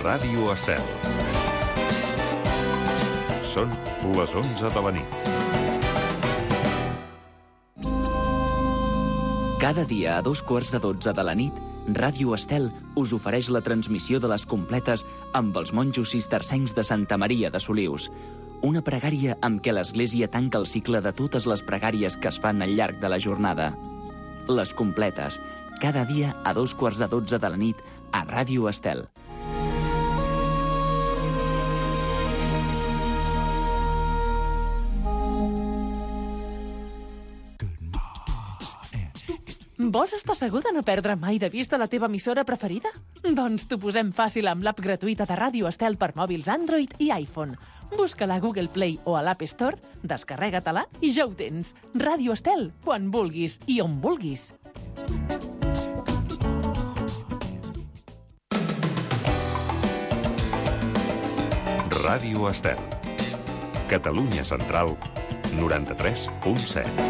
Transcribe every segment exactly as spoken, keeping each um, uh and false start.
Ràdio Estel. Són les onze de la nit. Cada dia a dos quarts de dotze de la nit, Ràdio Estel us ofereix la transmissió de les completes amb els monjos cistercencs de Santa Maria de Solius. Una pregària amb què l'Església tanca el cicle de totes les pregàries que es fan al llarg de la jornada. Les completes, cada dia a dos quarts de dotze de la nit a Ràdio Estel. Vols estar segur de no perdre mai de vista la teva emissora preferida? Doncs t'ho posem fàcil amb l'app gratuïta de Ràdio Estel per mòbils Android i iPhone. Busca-la a Google Play o a l'App Store, descarrega-te-la i ja ho tens. Ràdio Estel, quan vulguis i on vulguis. Ràdio Estel. Catalunya Central, noranta-tres punt set.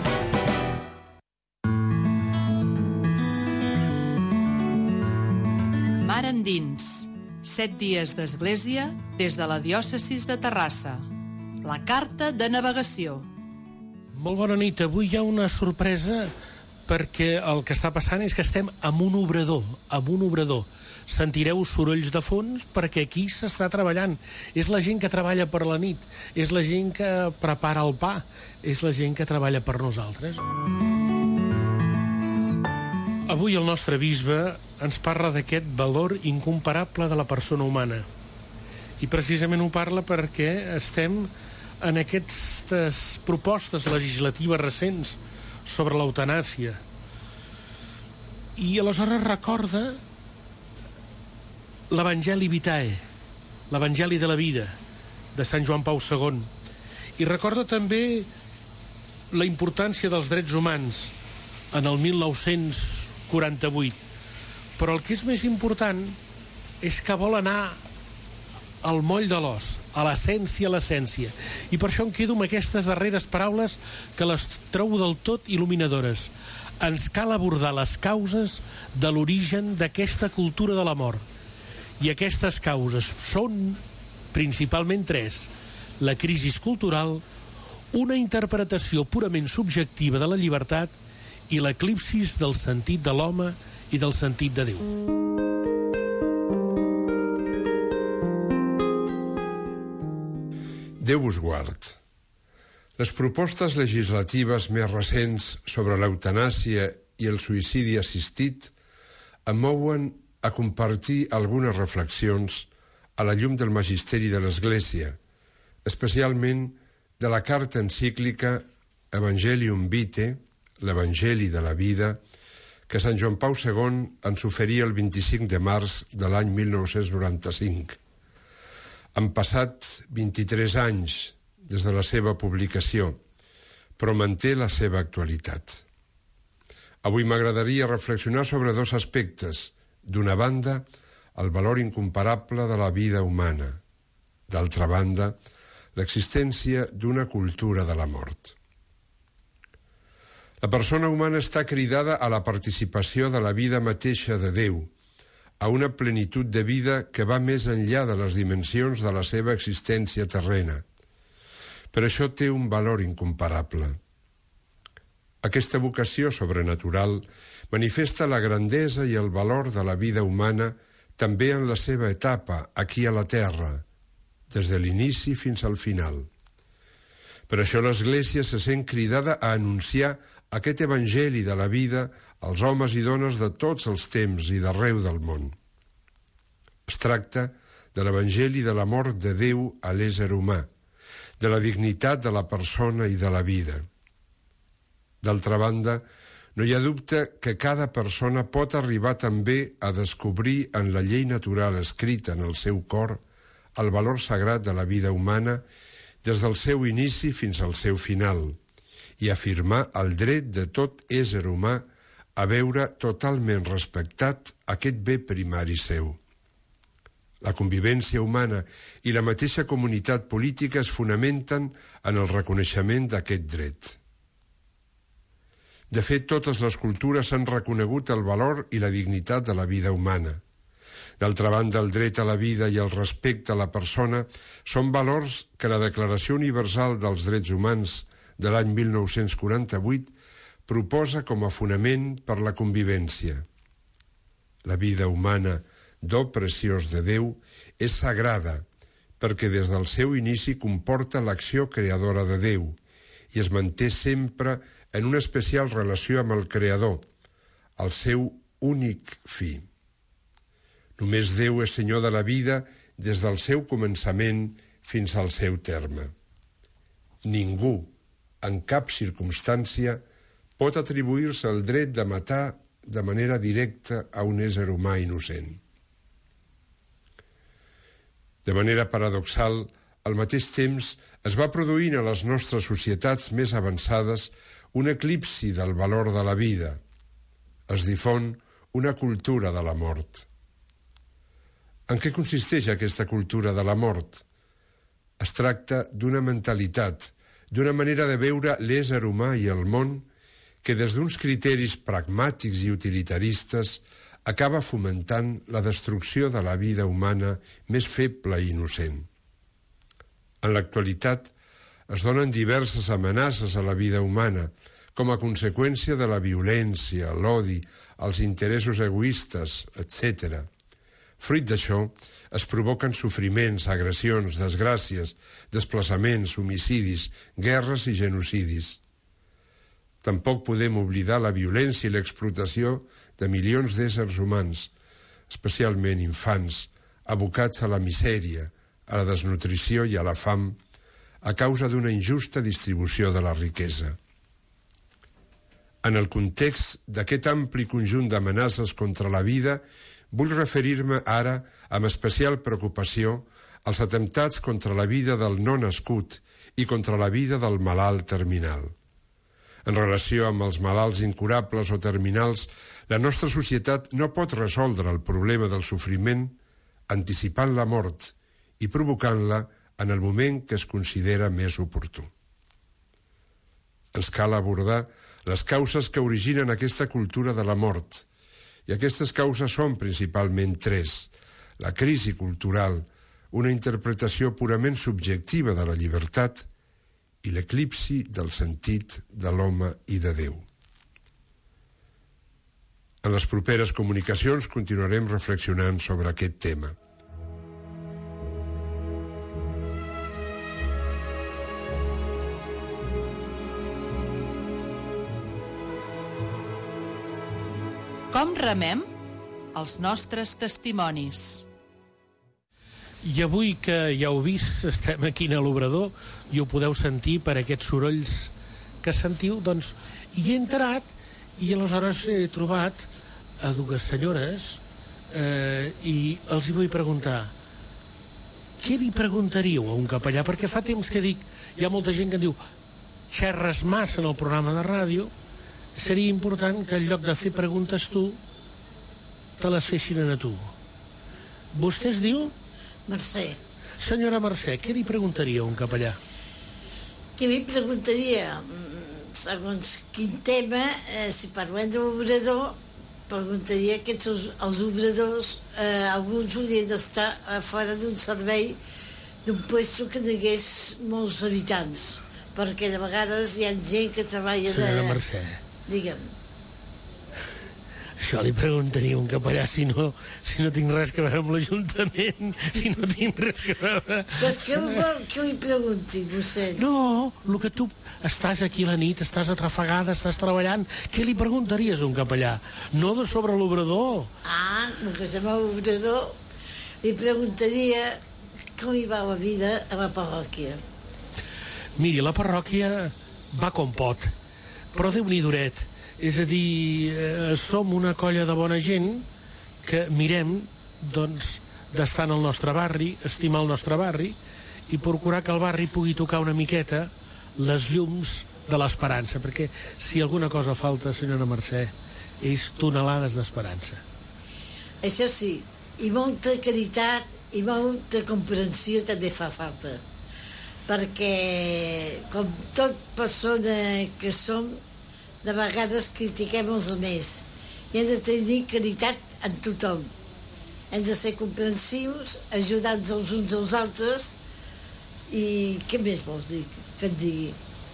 Mar endins. Set dies d'església des de la diòcesis de Terrassa. La carta de navegació. Molt bona nit. Avui hi ha una sorpresa perquè el que està passant és que estem amb un obrador, amb un obrador. Sentireu sorolls de fons perquè aquí s'està treballant. És la gent que treballa per la nit, és la gent que prepara el pa, és la gent que treballa per nosaltres. Avui el nostre bisbe ens parla d'aquest valor incomparable de la persona humana. I precisament ho parla perquè estem en aquestes propostes legislatives recents sobre l'eutanàsia. I aleshores recorda l'Evangeli Vitae, l'Evangeli de la vida, de Sant Joan Pau segon. I recorda també la importància dels drets humans en el mil nou-cents quaranta-vuit. Però el que és més important és que vol anar al moll de l'os, a l'essència, a l'essència. I per això em quedo amb aquestes darreres paraules que les trobo del tot il·luminadores. Ens cal abordar les causes de l'origen d'aquesta cultura de la mort. I aquestes causes són principalment tres: la crisi cultural, una interpretació purament subjectiva de la llibertat i l'eclipsis del sentit de l'home i del sentit de Déu. Déu us guard. Les propostes legislatives més recents sobre l'eutanàsia i el suïcidi assistit em mouen a compartir algunes reflexions a la llum del magisteri de l'Església, especialment de la carta encíclica Evangelium Vitae, l'Evangeli de la vida, que Sant Joan Pau segon ens oferia el vint-i-cinc de març de l'any mil nou-cents noranta-cinc. Han passat vint-i-tres anys des de la seva publicació, però manté la seva actualitat. Avui m'agradaria reflexionar sobre dos aspectes. D'una banda, el valor incomparable de la vida humana. D'altra banda, l'existència d'una cultura de la mort. La persona humana està cridada a la participació de la vida mateixa de Déu, a una plenitud de vida que va més enllà de les dimensions de la seva existència terrena. Per això té un valor incomparable. Aquesta vocació sobrenatural manifesta la grandesa i el valor de la vida humana també en la seva etapa aquí a la Terra, des de l'inici fins al final. Per això l'Església se sent cridada a anunciar aquest evangeli de la vida als homes i dones de tots els temps i d'arreu del món. Es tracta de l'evangeli de la mort de Déu a l'ésser humà, de la dignitat de la persona i de la vida. D'altra banda, no hi ha dubte que cada persona pot arribar també a descobrir en la llei natural escrita en el seu cor el valor sagrat de la vida humana des del seu inici fins al seu final, i afirmar el dret de tot ésser humà a veure totalment respectat aquest bé primari seu. La convivència humana i la mateixa comunitat política es fonamenten en el reconeixement d'aquest dret. De fet, totes les cultures han reconegut el valor i la dignitat de la vida humana. D'altra banda, el dret a la vida i el respecte a la persona són valors que la Declaració Universal dels Drets Humans de l'any mil nou-cents quaranta-vuit proposa com a fonament per la convivència. La vida humana, do preciós de Déu, és sagrada perquè des del seu inici comporta l'acció creadora de Déu i es manté sempre en una especial relació amb el Creador, el seu únic fi. Només Déu és senyor de la vida des del seu començament fins al seu terme. Ningú, en cap circumstància, pot atribuir-se el dret de matar de manera directa a un ésser humà innocent. De manera paradoxal, al mateix temps es va produint a les nostres societats més avançades un eclipsi del valor de la vida. Es difon una cultura de la mort. En què consisteix aquesta cultura de la mort? Es tracta d'una mentalitat, d'una manera de veure l'ésser humà i el món que des d'uns criteris pragmàtics i utilitaristes acaba fomentant la destrucció de la vida humana més feble i innocent. En l'actualitat es donen diverses amenaces a la vida humana com a conseqüència de la violència, l'odi, els interessos egoistes, etcètera. Fruit d'això, es provoquen sofriments, agressions, desgràcies, desplaçaments, homicidis, guerres i genocidis. Tampoc podem oblidar la violència i l'explotació de milions d'éssers humans, especialment infants, abocats a la misèria, a la desnutrició i a la fam, a causa d'una injusta distribució de la riquesa. En el context d'aquest ampli conjunt d'amenaces contra la vida, vull referir-me ara amb especial preocupació als atemptats contra la vida del no nascut i contra la vida del malalt terminal. En relació amb els malalts incurables o terminals, la nostra societat no pot resoldre el problema del sofriment anticipant la mort i provocant-la en el moment que es considera més oportú. Ens cal abordar les causes que originen aquesta cultura de la mort, i aquestes causes són principalment tres: la crisi cultural, una interpretació purament subjectiva de la llibertat, i l'eclipsi del sentit de l'home i de Déu. En les properes comunicacions continuarem reflexionant sobre aquest tema. Com remem? Els nostres testimonis. I avui que ja heu vist, estem aquí a l'Obrador i ho podeu sentir per aquests sorolls que sentiu, doncs hi he entrat i aleshores he trobat a dues senyores eh, i els hi vull preguntar: què li preguntaríeu a un capellà? Perquè fa temps que dic, hi ha molta gent que diu xerres massa en el programa de ràdio, seria important que en lloc de fer preguntes tu, te les fessin a tu. Vostè es diu? Mercè. Senyora Mercè, què li preguntaria a un capellà? Què li preguntaria? Segons quin tema, eh, si parlem d'obrador, preguntaria que els, els obradors, eh, alguns haurien d'estar a fora d'un servei d'un puesto que no hi hagués molts habitants, perquè de vegades hi ha gent que treballa de... Senyora Mercè. Digue'm. Això li preguntaria un capellà si no, si no tinc res que veure amb l'Ajuntament, si no tinc res que veure... Pues què vol que li pregunti, vostè? No, el que tu estàs aquí la nit, estàs atrafegada, estàs treballant, què li preguntaries a un capellà? No de sobre l'obrador. Ah, el que se m'ha obrador, li preguntaria com hi va la vida a la parròquia. Miri, la parròquia va com pot, però Déu-n'hi duret. És a dir, eh, som una colla de bona gent que mirem, doncs, d'estar en el nostre barri, estimar el nostre barri i procurar que el barri pugui tocar una miqueta les llums de l'esperança, perquè si alguna cosa falta, senyora Mercè, és tonelades d'esperança. Això sí, i molta caritat i molta comprensió també fa falta, perquè com tot persona que som, de vegades critiquem els altres i hem de tenir caritat en tothom. hem de ser comprensius, ajudats els uns als altres, i què més vols dir que et digui?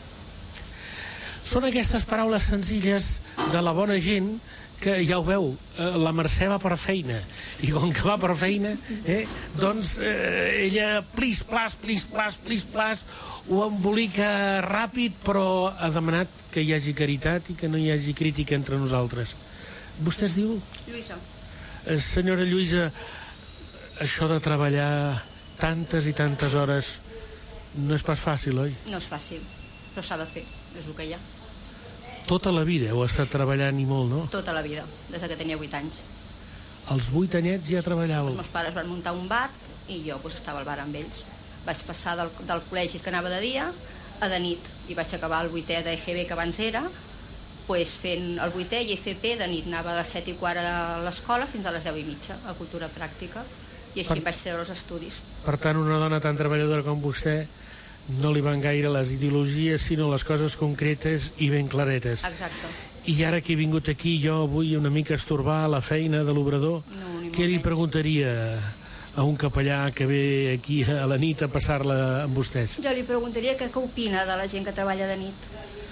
Són aquestes paraules senzilles de la bona gent que ja ho veu, eh, la Mercè va per feina, i com que va per feina, eh, doncs eh, ella plis, plas, plis, plas, plis, plas, ho embolica ràpid, però ha demanat que hi hagi caritat i que no hi hagi crítica entre nosaltres. Vostè es diu? Lluïsa. Eh, senyora Lluïsa, això de treballar tantes i tantes hores no és pas fàcil, oi? No és fàcil, però s'ha de fer, és el que hi ha. Tota la vida heu estat treballant i molt, no? Tota la vida, des que tenia vuit anys. Als vuit anyets ja treballàveu? Els meus pares van muntar un bar i jo doncs, estava al bar amb ells. Vaig passar del, del col·legi que anava de dia a de nit i vaig acabar el vuitè d'E G B que abans era, doncs, fent el vuitè i F P de nit. Anava a les set i quart a l'escola fins a les deu i mitja a cultura pràctica i així per... vaig treure els estudis. Per tant, una dona tan treballadora com vostè no li van gaire les ideologies, sinó les coses concretes i ben claretes. Exacte. I ara que he vingut aquí jo vull una mica estorbar la feina de l'obrador, no, què li preguntaria a un capellà que ve aquí a la nit a passar-la amb vostès? Jo li preguntaria que què opina de la gent que treballa de nit.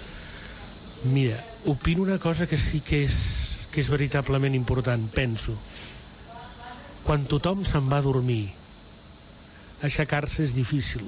Mira, opino una cosa que sí que és, que és veritablement important, penso. Quan tothom se'n va a dormir, aixecar-se és difícil.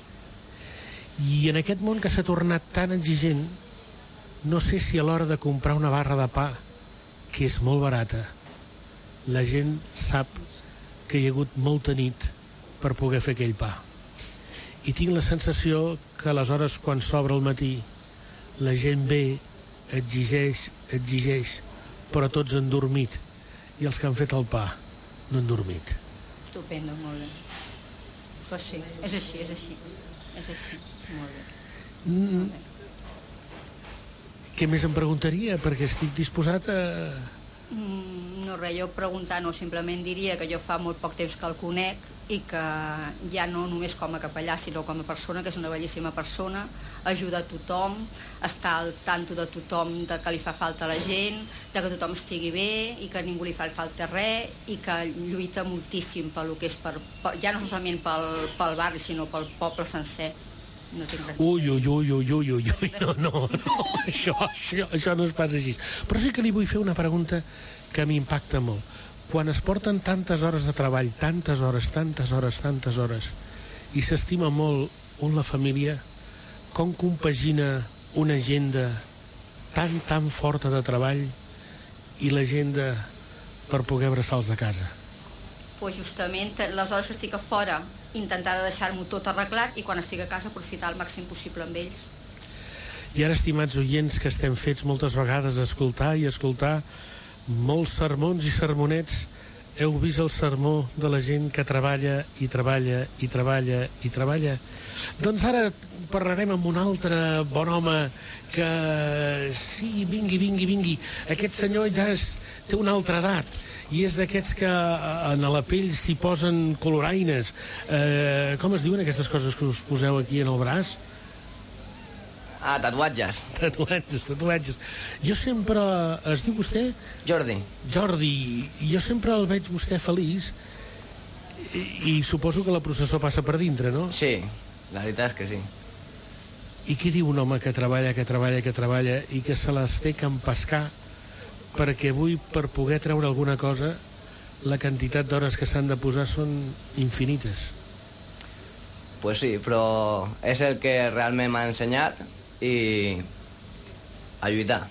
I en aquest món que s'ha tornat tan exigent, no sé si a l'hora de comprar una barra de pa, que és molt barata, la gent sap que hi ha hagut molta nit per poder fer aquell pa. I tinc la sensació que aleshores, quan s'obre el matí, la gent ve, exigeix, exigeix, però tots han dormit, i els que han fet el pa no han dormit. Estupendo, molt bé. Pues sí, és així, és així. És així, molt bé. Mm. Molt bé. Què més em preguntaria? Perquè estic disposat a... Mm, no res, jo preguntar no, simplement diria que jo fa molt poc temps que el conec i que ja no només com a capellà sinó com a persona, que és una bellíssima persona, ajuda a tothom, està al tanto de tothom, de que li fa falta a la gent, de que tothom estigui bé i que ningú li fa falta res, i que lluita moltíssim pel que és per, per, ja no solament pel, pel barri sinó pel poble sencer. No tinc res. Ui, ui, ui, ui, ui, ui, ui, no, no, no, això, això, això no es passa així. Però sí que li vull fer una pregunta que m'impacta molt. Quan es porten tantes hores de treball, tantes hores, tantes hores, tantes hores, i s'estima molt un la família, com compagina una agenda tan, tan forta de treball i l'agenda per poder abraçar-los a casa? Pues justament les hores que estic a fora intentar de deixar-m'ho tot arreglat i quan estic a casa aprofitar el màxim possible amb ells. I ara, estimats oients, que estem fets moltes vegades a escoltar i escoltar molts sermons i sermonets, heu vist el sermó de la gent que treballa i treballa i treballa i treballa? Doncs ara parlarem amb un altre bon home que sí, vingui, vingui, vingui. Aquest senyor ja és, té una altra edat i és d'aquests que en la pell s'hi posen coloraines. Eh, com es diuen aquestes coses que us poseu aquí en el braç? Ah, tatuatges. Tatuatges, tatuatges. Jo sempre... Es diu vostè? Jordi. Jordi. Jo sempre el veig vostè feliç i, i suposo que la processó passa per dintre, no? Sí, la veritat és que sí. I què diu un home que treballa, que treballa, que treballa i que se les té que empescar perquè avui, per poder treure alguna cosa, la quantitat d'hores que s'han de posar són infinites? Pues sí, però és el que realment m'ha ensenyat i a lluitar.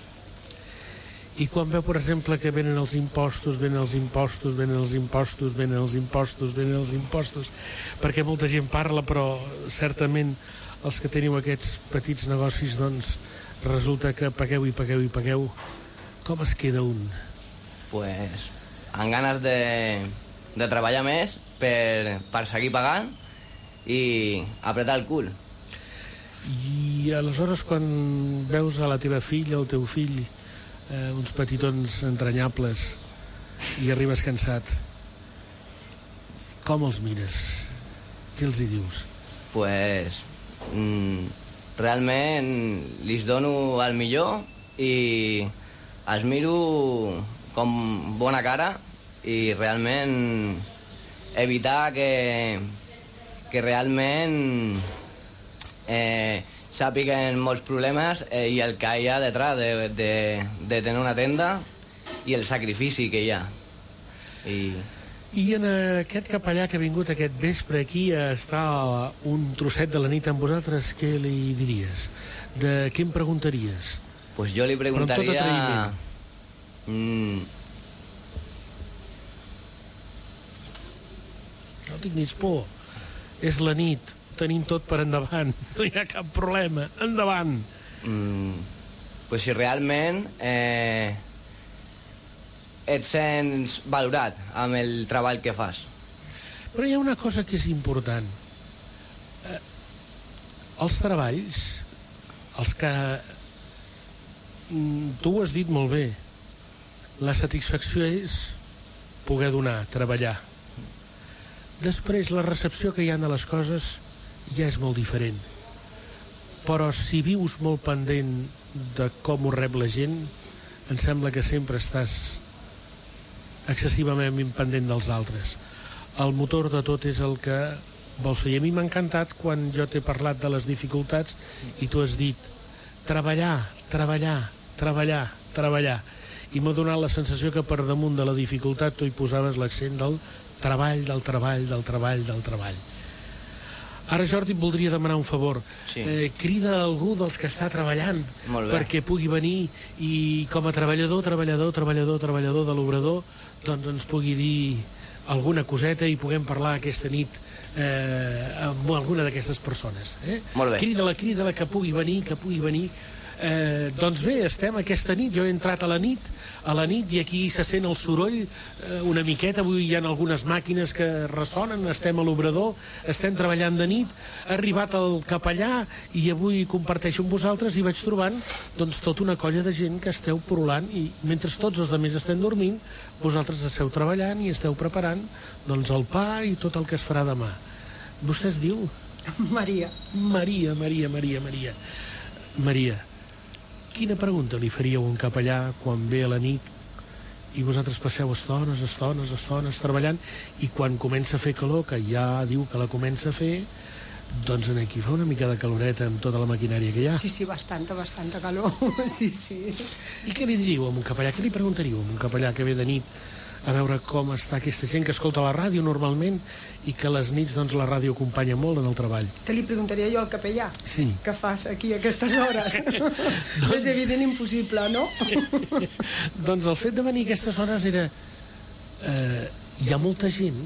I quan veu, per exemple, que venen els impostos, venen els impostos, venen els impostos, venen els impostos, venen els impostos, perquè molta gent parla, però certament els que teniu aquests petits negocis, doncs, resulta que pagueu i pagueu i pagueu. Com es queda un? Pues amb ganes de, de treballar més per, per seguir pagant i apretar el cul. I aleshores, quan veus a la teva filla, el teu fill, eh, uns petitons entranyables, i arribes cansat, com els mires? Què els hi dius? Pues mm, realment li dono el millor i els miro com bona cara i realment evitar que, que realment eh, sàpiguen molts problemes eh, i el que hi ha detrás de, de, de tenir una tenda i el sacrifici que hi ha. I... I en aquest capellà que ha vingut aquest vespre aquí a estar un trosset de la nit amb vosaltres, què li diries? De què em preguntaries? Pues jo li preguntaria... Mm... No tinguis por. És la nit. Tenim tot per endavant. No hi ha cap problema. Endavant. Mm... Pues si realment... Eh... et sents valorat amb el treball que fas. Però hi ha una cosa que és important. Eh, els treballs, els que... Tu ho has dit molt bé. La satisfacció és poder donar, treballar. Després, la recepció que hi ha de les coses ja és molt diferent. Però si vius molt pendent de com ho rep la gent, em sembla que sempre estàs excessivament pendent dels altres. El motor de tot és el que vols fer. I a mi m'ha encantat quan jo t'he parlat de les dificultats i tu has dit treballar, treballar, treballar, treballar. I m'ha donat la sensació que per damunt de la dificultat tu hi posaves l'accent del treball, del treball, del treball, del treball. Ara, Jordi, em voldria demanar un favor. Sí. Eh, crida a algú dels que està treballant perquè pugui venir i com a treballador, treballador, treballador, treballador de l'obrador, doncs ens pugui dir alguna coseta i puguem parlar aquesta nit eh, amb alguna d'aquestes persones. Eh? Molt bé. Crida-la, crida-la, que pugui venir, que pugui venir. Eh, doncs bé, estem aquesta nit, jo he entrat a la nit, a la nit i aquí se sent el soroll eh, una miqueta, avui hi ha algunes màquines que ressonen, estem a l'obrador, estem treballant de nit, ha arribat el capellà i avui comparteixo amb vosaltres i vaig trobant doncs tota una colla de gent que esteu porolant i mentre tots els altres estem dormint, vosaltres esteu treballant i esteu preparant doncs el pa i tot el que es farà demà. Vostè es diu? Maria. Maria, Maria, Maria, Maria. Maria, quina pregunta li faríeu a un capellà quan ve a la nit i vosaltres passeu estones, estones, estones treballant i quan comença a fer calor, que ja diu que la comença a fer, doncs aquí fa una mica de caloreta amb tota la maquinària que hi ha. Sí, sí, bastanta, bastanta calor. Sí, sí. I què li diríeu a un capellà? Què li preguntaríeu a un capellà que ve de nit a veure com està aquesta gent que escolta la ràdio normalment i que a les nits doncs, la ràdio acompanya molt en el treball? Què li preguntaria jo al capellà? Sí. Què fas aquí a aquestes hores? doncs... És evident impossible, no? Doncs el fet de venir a aquestes hores era... Eh, hi ha molta gent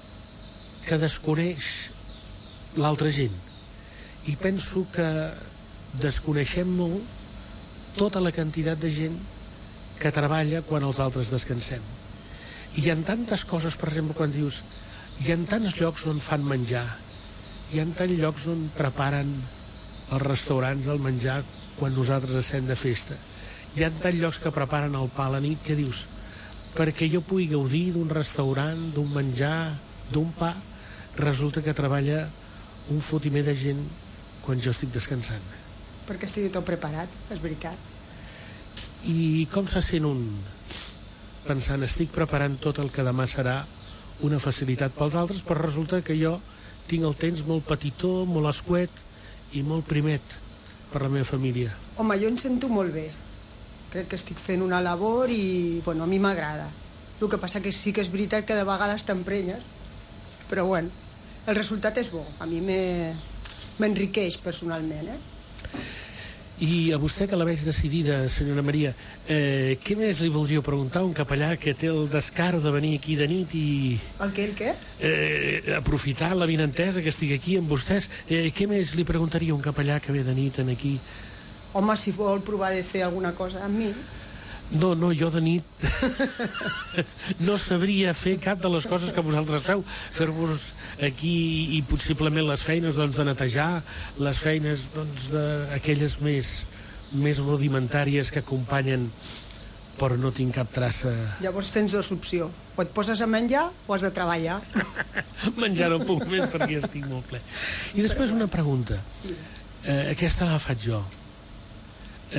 que desconeix l'altra gent i penso que desconeixem molt tota la quantitat de gent que treballa quan els altres descansem. I hi ha tantes coses, per exemple, quan dius hi ha tants llocs on fan menjar, hi ha tants llocs on preparen els restaurants el menjar quan nosaltres estem de festa, hi ha tants llocs que preparen el pa a la nit que dius, perquè jo pugui gaudir d'un restaurant, d'un menjar, d'un pa, resulta que treballa un fotimer de gent quan jo estic descansant. Perquè estigui tot preparat, és veritat. I com se sent un pensant, estic preparant tot el que demà serà una facilitat pels altres, però resulta que jo tinc el temps molt petitó, molt escuet i molt primet per la meva família. Home, jo em sento molt bé. Crec que estic fent una labor i, bueno, a mi m'agrada. El que passa que sí que és veritat que de vegades t'emprenyes, però, bueno, el resultat és bo. A mi m'enriqueix personalment, eh? I a vostè, que la veig decidida, senyora Maria, eh, què més li voldríeu preguntar a un capellà que té el descaro de venir aquí de nit i... El què, el què? Eh, aprofitar la vinentesa que estigui aquí amb vostès. Eh, què més li preguntaria a un capellà que ve de nit en aquí? Home, si vol provar de fer alguna cosa amb mi... No, no, jo de nit no sabria fer cap de les coses que vosaltres feu, fer-vos aquí i possiblement les feines doncs, de netejar, les feines doncs, d'aquelles més, més rudimentàries que acompanyen, però no tinc cap traça. Llavors tens dues opcions, o et poses a menjar o has de treballar. Menjar no puc més perquè estic molt ple. I després una pregunta, eh, aquesta la faig jo.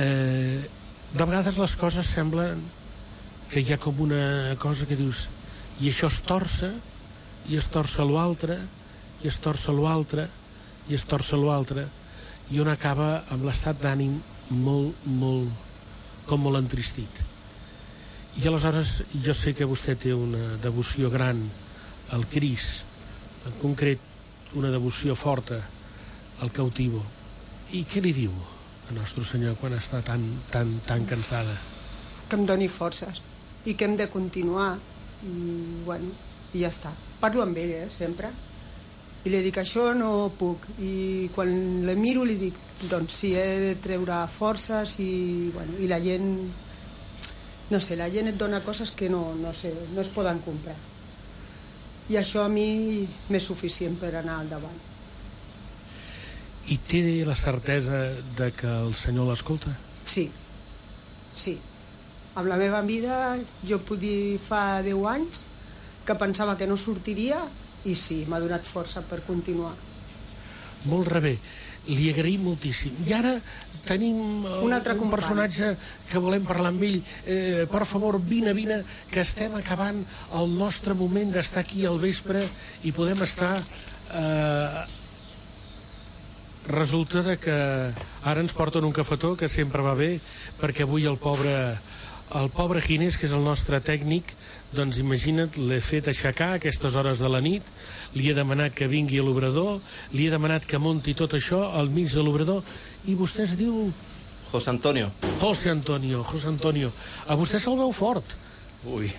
Eh... De vegades les coses semblen que hi ha com una cosa que dius I això es torça, i es torça l'altre, i es torça l'altre, i es torça l'altre, i un acaba amb l'estat d'ànim molt, molt, com molt entristit. I aleshores jo sé que vostè té una devoció gran al Cris, en concret una devoció forta al cautivo. I què li diu a Nostre Senyor quan està tan, tan, tan cansada? Que em doni forces i que hem de continuar i, bueno, i ja està. Parlo amb ell, eh, sempre. I li dic, això no puc. I quan la miro li dic, doncs sí, he de treure forces i, bueno, i la gent... No sé, la gent et dona coses que no, no sé, no es poden comprar. I això a mi m'és suficient per anar endavant. I té la certesa de que el Senyor l'escolta? Sí, sí. Amb la meva vida, jo puc dir fa deu anys que pensava que no sortiria i sí, m'ha donat força per continuar. Molt rebé. Li agraïm moltíssim. I ara tenim un, altre un personatge que volem parlar amb ell. Eh, per favor, vine, vine, que estem acabant el nostre moment d'estar aquí al vespre i podem estar... Eh, resulta de que ara ens porten un cafetó, que sempre va bé, perquè avui el pobre, el pobre Ginés, que és el nostre tècnic, doncs imagina't, l'he fet aixecar a aquestes hores de la nit, li he demanat que vingui a l'obrador, li he demanat que munti tot això al mig de l'obrador, i vostè es diu... José Antonio. José Antonio, José Antonio. A vostè se'l veu fort. Ui.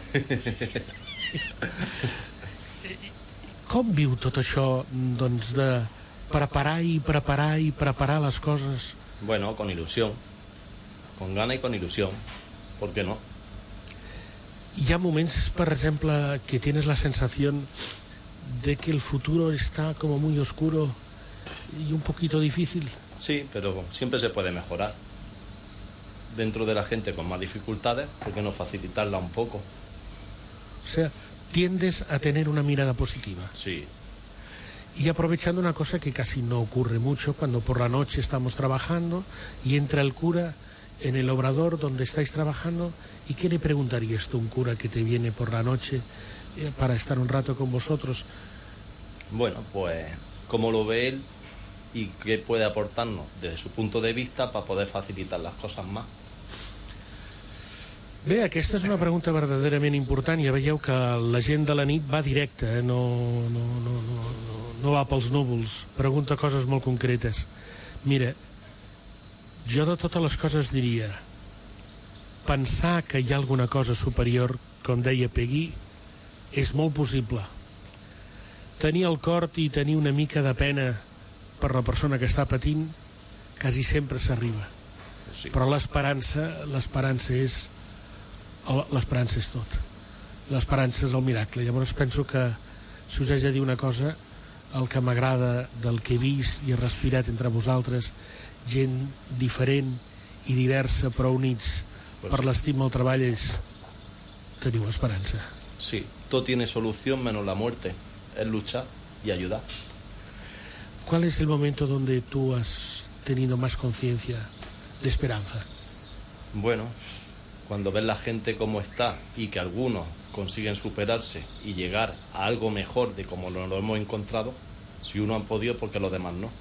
Com viu tot això, doncs, de preparar i preparar i preparar les coses? Bueno, con ilusión. Con gana y con ilusión. ¿Por qué no? Hi ha moments, per exemple, que tienes la sensación de que el futuro está como muy oscuro y un poquito difícil. Sí, pero siempre se puede mejorar. Dentro de la gente con más dificultades, ¿por qué no facilitarla un poco? O sea, tiendes a tener una mirada positiva. Sí. Y aprovechando una cosa que casi no ocurre mucho, cuando por la noche estamos trabajando y entra el cura en el obrador donde estáis trabajando, ¿y qué le preguntarías tú a un cura que te viene por la noche eh, para estar un rato con vosotros? Bueno, pues cómo lo ve él y qué puede aportarnos desde su punto de vista para poder facilitar las cosas más. Bé, aquesta és una pregunta verdaderament important. Ja veieu que la gent de la nit va directa, eh? no, no, no, no, no va pels núvols, pregunta coses molt concretes. Mira, jo de totes les coses diria, pensar que hi ha alguna cosa superior, com deia Peggy, és molt possible. Tenir el cor i tenir una mica de pena per la persona que està patint, quasi sempre s'arriba. Sí. Però l'esperança, l'esperança és l'esperança és tot. L'esperança és el miracle. Llavors penso que, si us haig de dir una cosa, el que m'agrada del que he vist i he respirat entre vosaltres, gent diferent i diversa però units pues per sí. l'estima al treball, és teniu esperança. Sí, todo tiene solución menos la muerte. Es luchar y ayudar. ¿Cuál es el momento donde tú has tenido más conciencia de esperanza? Bueno, cuando ves la gente cómo está y que algunos consiguen superarse y llegar a algo mejor de como lo, lo hemos encontrado, si uno ha podido, porque los demás no.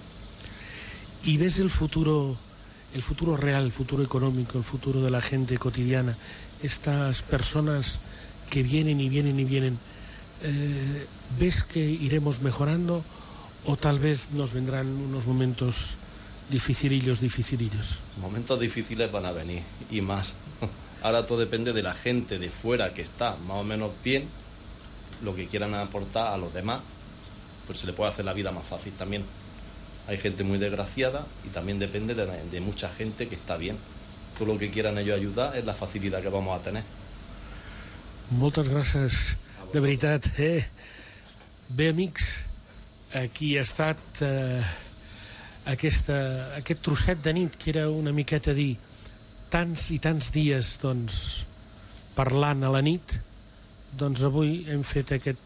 ¿Y ves el futuro, el futuro real, el futuro económico, el futuro de la gente cotidiana? Estas personas que vienen y vienen y vienen, eh, ¿ves que iremos mejorando o tal vez nos vendrán unos momentos dificilillos, dificilillos? Momentos difíciles van a venir, y más. Ahora todo depende de la gente de fuera que está más o menos bien, lo que quieran aportar a los demás, pues se le puede hacer la vida más fácil también. Hay gente muy desgraciada y también depende de, de mucha gente que está bien. Todo lo que quieran ellos ayudar es la facilidad que vamos a tener. Moltes gràcies, de veritat. Eh? Bé, amics, aquí ha estat eh, aquesta, aquest trosset de nit, que era una miqueta dir tants i tants dies, doncs, parlant a la nit, doncs avui hem fet aquest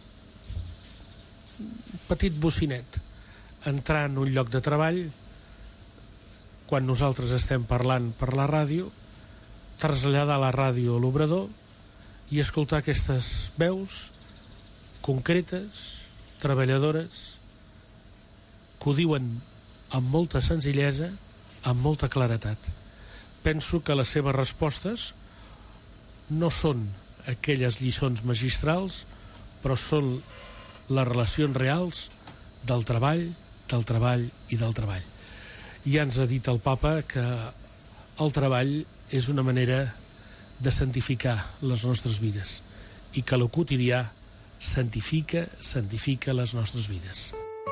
petit bocinet, entrar en un lloc de treball, quan nosaltres estem parlant per la ràdio, traslladar la ràdio a l'obrador i escoltar aquestes veus concretes, treballadores, que ho diuen amb molta senzillesa, amb molta claretat. Penso que les seves respostes no són aquelles lliçons magistrals, però són les relacions reals del treball, del treball i del treball. Ja ens ha dit el papa que el treball és una manera de santificar les nostres vides i que el quotidià santifica, santifica les nostres vides.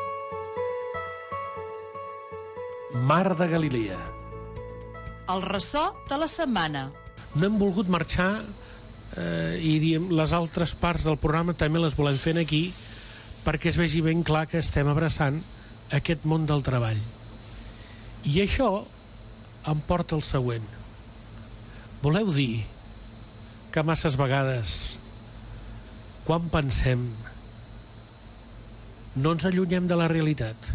Mar de Galilea. El ressò de la setmana. No hem volgut marxar eh, i diem, les altres parts del programa també les volem fer aquí perquè es vegi ben clar que estem abraçant aquest món del treball. I això em porta al següent. Voleu dir que masses vegades, quan pensem, no ens allunyem de la realitat?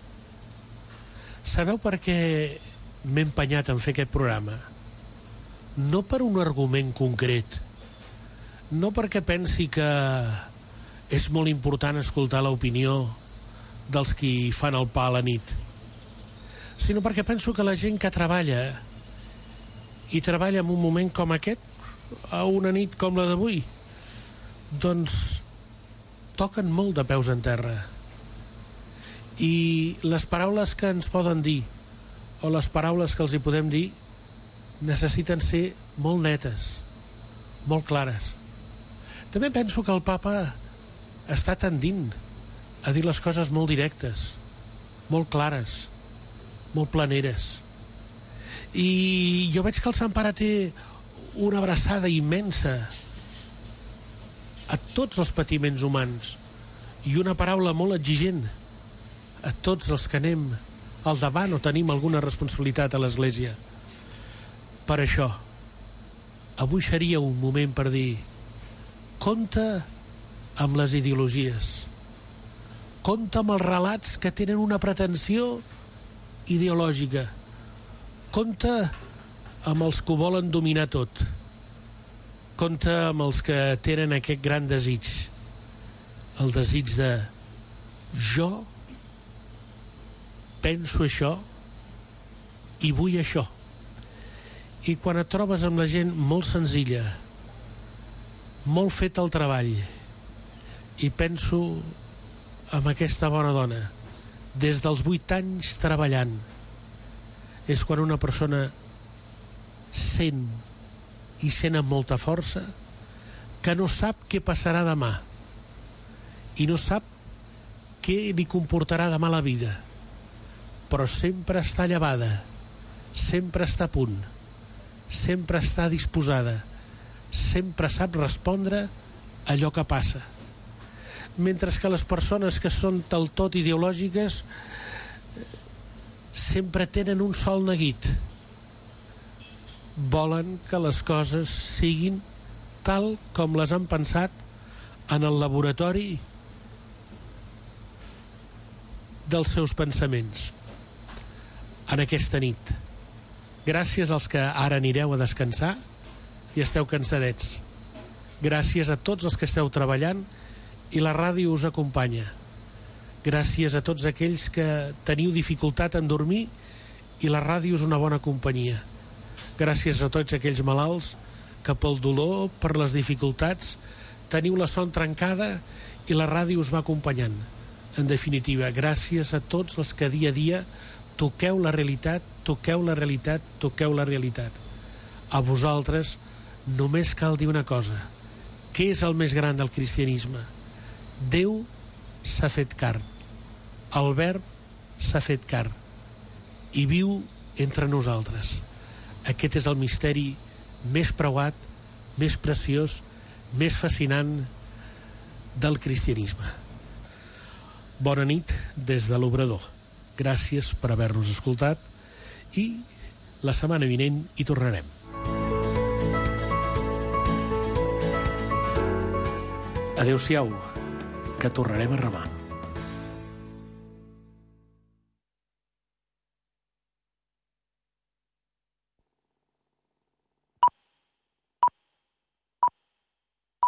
Sabeu per què m'he empenyat en fer aquest programa? No per un argument concret, no perquè pensi que és molt important escoltar l'opinió dels qui fan el pa a la nit, sinó perquè penso que la gent que treballa i treballa en un moment com aquest, a una nit com la d'avui, doncs toquen molt de peus en terra. I les paraules que ens poden dir o les paraules que els hi podem dir necessiten ser molt netes, molt clares. També penso que el papa està tendint a dir les coses molt directes, molt clares, molt planeres. I jo veig que el Sant Pare té una abraçada immensa a tots els patiments humans i una paraula molt exigent a tots els que anem al davant o tenim alguna responsabilitat a l'Església. Per això, avui seria un moment per dir: compte amb les ideologies, compte amb els relats que tenen una pretensió ideològica, compte amb els que ho volen dominar tot, compte amb els que tenen aquest gran desig, el desig de jo penso això i vull això. I quan et trobes amb la gent molt senzilla, molt feta al treball, i penso en aquesta bona dona, des dels vuit anys treballant, és quan una persona sent i sent amb molta força que no sap què passarà demà i no sap què li comportarà demà la vida, però sempre està llevada, sempre està a punt, sempre està disposada, sempre sap respondre a allò que passa. Mentre que les persones que són del tot ideològiques sempre tenen un sol neguit. Volen que les coses siguin tal com les han pensat en el laboratori dels seus pensaments. En aquesta nit, gràcies als que ara anireu a descansar i esteu cansadets, gràcies a tots els que esteu treballant i la ràdio us acompanya, gràcies a tots aquells que teniu dificultat en dormir i la ràdio és una bona companyia, gràcies a tots aquells malalts que pel dolor, per les dificultats, teniu la son trencada i la ràdio us va acompanyant. En definitiva, gràcies a tots els que dia a dia toqueu la realitat, toqueu la realitat, toqueu la realitat. A vosaltres només cal dir una cosa: què és el més gran del cristianisme? Déu s'ha fet carn, el Verb s'ha fet carn i viu entre nosaltres. Aquest és el misteri més preuat, més preciós, més fascinant del cristianisme. Bona nit des de l'Obrador. Gràcies per haver-nos escoltat i la setmana vinent hi tornarem. Adéu-siau, que tornarem a remar.